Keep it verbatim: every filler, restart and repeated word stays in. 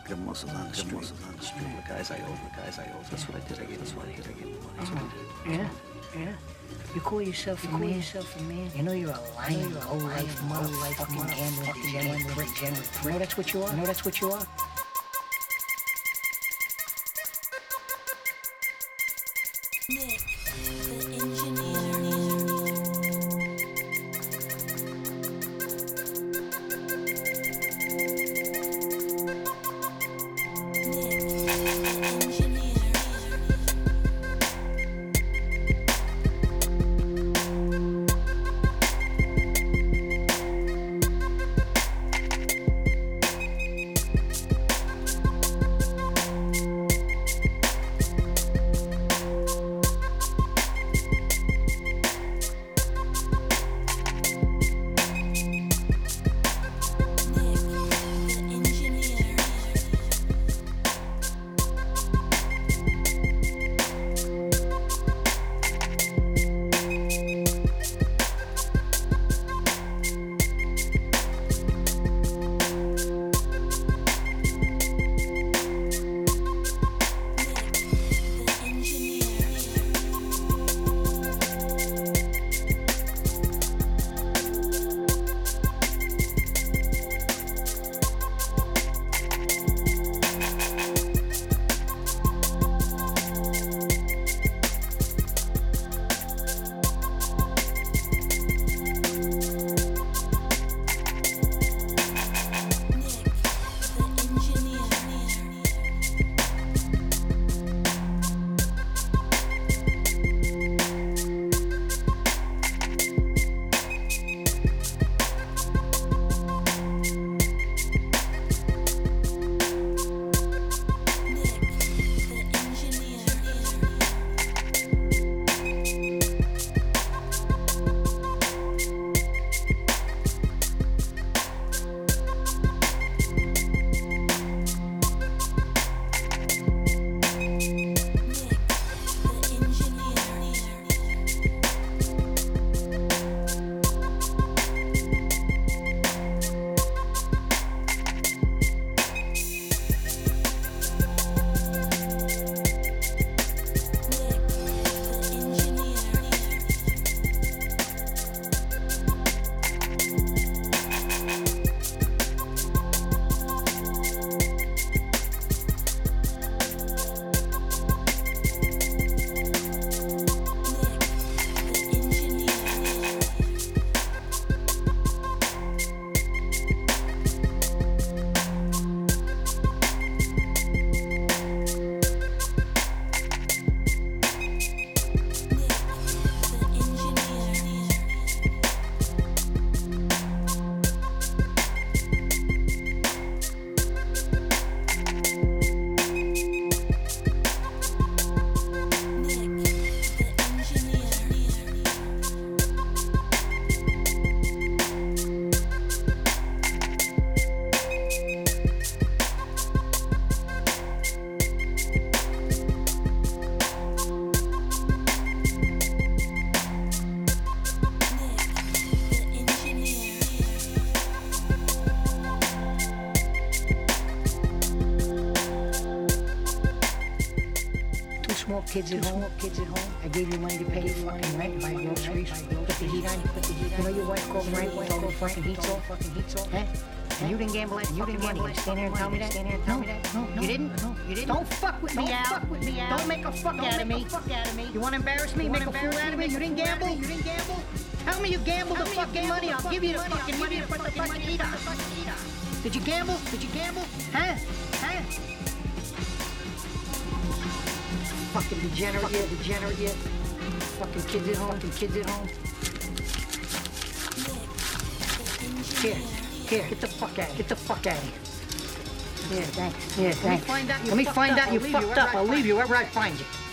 Get muscles on the street. Muscles on the street. The guys I owe, the guys I owe. That's what I did. I gave. That's what I did. I gave them money. That's what I did. Yeah, yeah. You call yourself a man. Yourself a man. You know you're a lying, low life, mother life, fucking gambling, degenerate, brick, degenerate. You know that's what you are. You know that's what you are. Nick, the engineer. Small kids at home, kids at home. I gave you money to pay your fucking rent, buy groceries, put the heat on, put the heat on. You know your wife called Frank, told her fucking heat's off, fucking heat's off. Huh? And you didn't gamble that, you didn't gamble that. Stand here and tell me that, stand here and tell me that. No, no, you didn't? No, you didn't. Don't fuck with me, Al. Fuck with me, Al. Don't make a fuck out of me. Fuck out of me. You want to embarrass me? Make a fool out of me? You didn't gamble? You didn't gamble? Tell me you gambled the fucking money. I'll give you the fucking money to put the fucking heat on. Did you gamble? Did you gamble? Huh? Huh? Fucking degenerate, yeah, degenerate, yeah. Fucking kids at home, fucking kids at home. Here, here, get the fuck out of here. Get the fuck out of here. Yeah, thanks. Yeah, thanks. Let me find out you Let me find out you fucked up. I'll leave you wherever I find you.